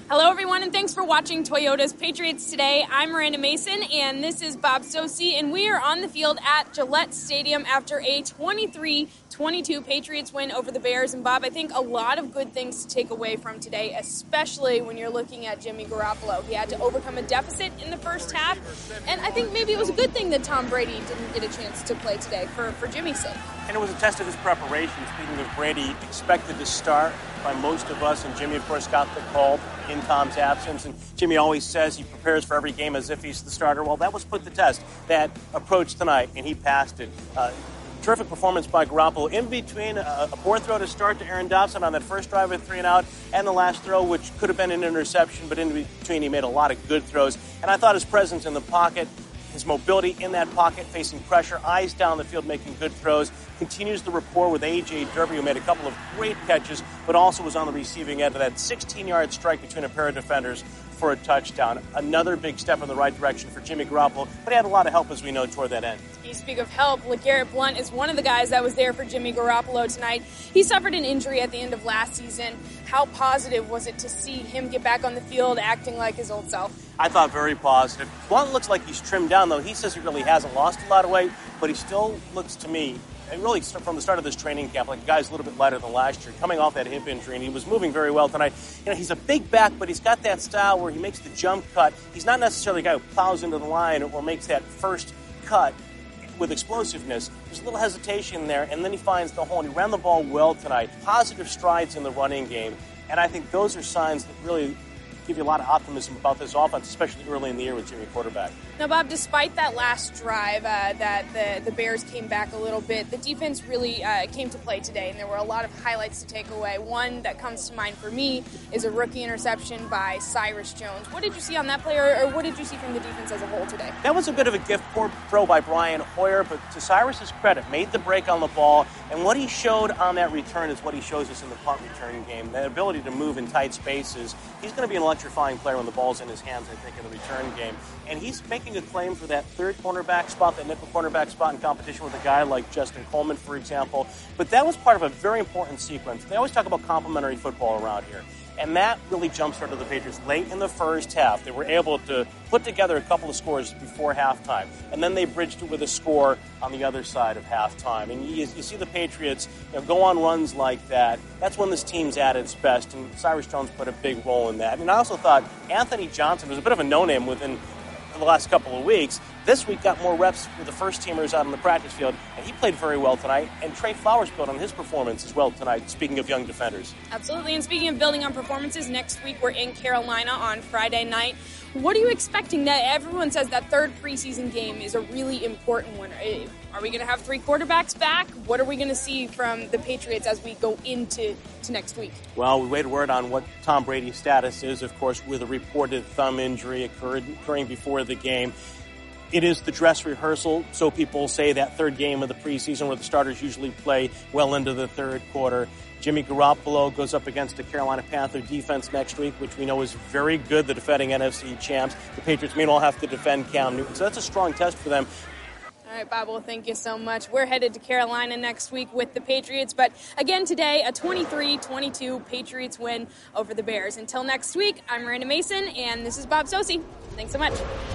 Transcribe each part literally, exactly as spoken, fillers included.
Hello, everyone, and thanks for watching Toyota's Patriots Today. I'm Miranda Mason, and this is Bob Socci, and we are on the field at Gillette Stadium after a twenty-three twenty-two Patriots win over the Bears. And, Bob, I think a lot of good things to take away from today, especially when you're looking at Jimmy Garoppolo. He had to overcome a deficit in the first half, and I think maybe it was a good thing that Tom Brady didn't get a chance to play today for, for Jimmy's sake. And it was a test of his preparation. Speaking of Brady, expected to start by most of us, and Jimmy, of course, got the call in Tom's absence. And Jimmy always says he prepares for every game as if he's the starter. Well, that was put to test, that approach tonight, and he passed it. Uh, terrific performance by Garoppolo. In between a, a poor throw to start to Aaron Dobson on that first drive with three and out, and the last throw, which could have been an interception, but in between he made a lot of good throws. And I thought his presence in the pocket, his mobility in that pocket, facing pressure, eyes down the field, making good throws, continues the rapport with A J Derby, who made a couple of great catches, but also was on the receiving end of that sixteen-yard strike between a pair of defenders for a touchdown. Another big step in the right direction for Jimmy Garoppolo, but he had a lot of help, as we know, toward that end. You speak of help, LeGarrette Blount is one of the guys that was there for Jimmy Garoppolo tonight. He suffered an injury at the end of last season. How positive was it to see him get back on the field acting like his old self? I thought very positive. Blount looks like he's trimmed down, though. He says he really hasn't lost a lot of weight, but he still looks to me, and really from the start of this training camp, like a guy's a little bit lighter than last year, coming off that hip injury, and he was moving very well tonight. You know, he's a big back, but he's got that style where he makes the jump cut. He's not necessarily a guy who plows into the line or makes that first cut with explosiveness. There's a little hesitation there, and then he finds the hole, and he ran the ball well tonight. Positive strides in the running game, and I think those are signs that really give you a lot of optimism about this offense, especially early in the year with Jimmy quarterback. Now, Bob, despite that last drive uh, that the, the Bears came back a little bit, the defense really uh, came to play today, and there were a lot of highlights to take away. One that comes to mind for me is a rookie interception by Cyrus Jones. What did you see on that play, or, or what did you see from the defense as a whole today? That was a bit of a gift throw by Brian Hoyer, but to Cyrus's credit, made the break on the ball, and what he showed on that return is what he shows us in the punt return game, the ability to move in tight spaces. He's going to be an electrifying player when the ball's in his hands, I think, in the return game. And he's making a claim for that third cornerback spot, that nickel cornerback spot in competition with a guy like Justin Coleman, for example. But that was part of a very important sequence. They always talk about complementary football around here. And that really jump-started the Patriots late in the first half. They were able to put together a couple of scores before halftime. And then they bridged it with a score on the other side of halftime. And you, you see the Patriots, you know, go on runs like that. That's when this team's at its best. And Cyrus Jones put a big role in that. And I also thought Anthony Johnson was a bit of a no-name within the last couple of weeks. This week got more reps with the first-teamers out on the practice field, and he played very well tonight. And Trey Flowers built on his performance as well tonight, speaking of young defenders. Absolutely, and speaking of building on performances, next week we're in Carolina on Friday night. What are you expecting? That everyone says that third preseason game is a really important one. Are we going to have three quarterbacks back? What are we going to see from the Patriots as we go into to next week? Well, we wait word on what Tom Brady's status is, of course, with a reported thumb injury occurred, occurring before the game. It is the dress rehearsal, so people say that third game of the preseason where the starters usually play well into the third quarter. Jimmy Garoppolo goes up against the Carolina Panther defense next week, which we know is very good, the defending N F C champs. The Patriots meanwhile have to defend Cam Newton, so that's a strong test for them. All right, Bob, well, thank you so much. We're headed to Carolina next week with the Patriots. But again today, a twenty-three twenty-two Patriots win over the Bears. Until next week, I'm Miranda Mason, and this is Bob Socci. Thanks so much.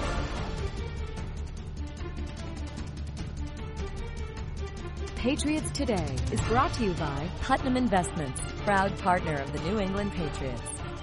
Patriots Today is brought to you by Putnam Investments, proud partner of the New England Patriots.